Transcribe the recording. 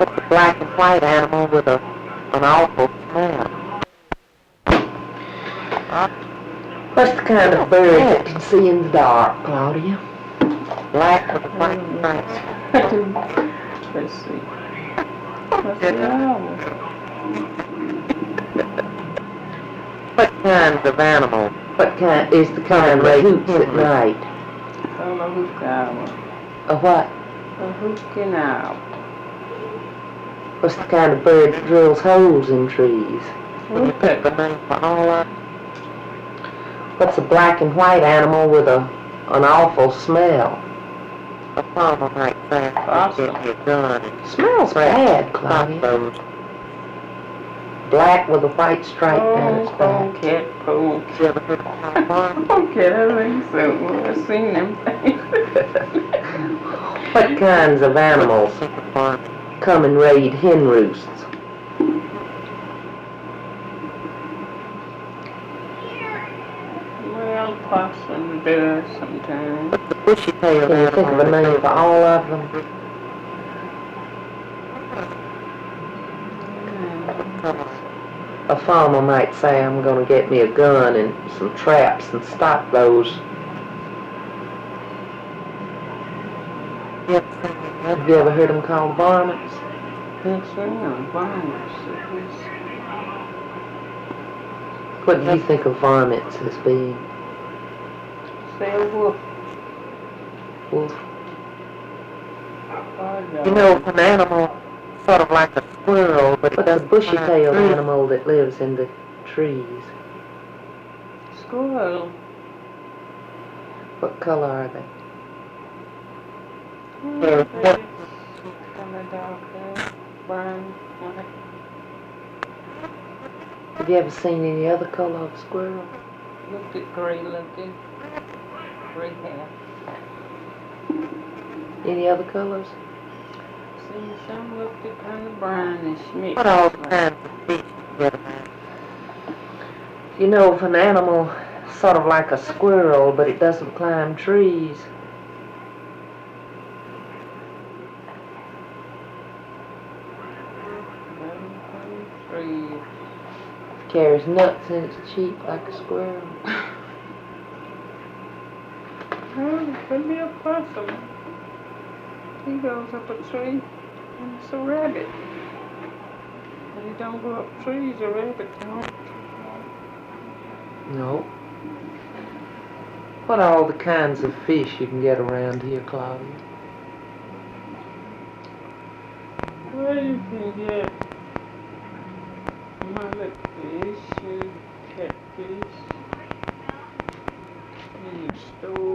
What's a black and white animal with an awful smell? What's the kind of bird that can see in the dark, Claudia? Black with a white stripe. Let's see. What's the owl? What kinds of animals? What kind is the kind that hoots at night? Oh, a hook owl. A what? A hooking owl. What's the kind of bird that drills holes in trees? Can you pick the name for all of them? What's a black and white animal with an awful smell? A farmer might say, Possum. get your gun and Smells bad, stop Claudia. those. Black with a white stripe down its back. Polecat, polecat. You ever heard of California? Polecat, I think so. I've seen them things. What kinds of animals come and raid hen roosts? Well, possum does sometimes. What's the bushy-tailed Can you think of a name for all of them? A farmer might say, I'm going to get me a gun and some traps and stop those. Have you ever heard them called varmints? That's right, varmints. What do you think of varmints as being? Say a wolf. Wolf? You know, an animal sort of like a squirrel, but it What's a doesn't bushy-tailed climb animal that lives in the trees? Squirrel. What color are they? They're Kind of dark hair. Brown, white. Have you ever seen any other color of squirrel? Looked at gray looking. Gray hair. Any other colors? Seen some looked at kind of brownish mixed. What all kinds of fish you get around? You know, if an animal sort of like a squirrel, but it doesn't climb trees. Trees. Carries nuts in its cheek like a squirrel. Oh, it could be a possum. He goes up a tree and it's a rabbit. But he don't go up trees, a rabbit don't. No. What are all the kinds of fish you can get around here, Claudia? Well, you can get mullet fish and catfish in your store.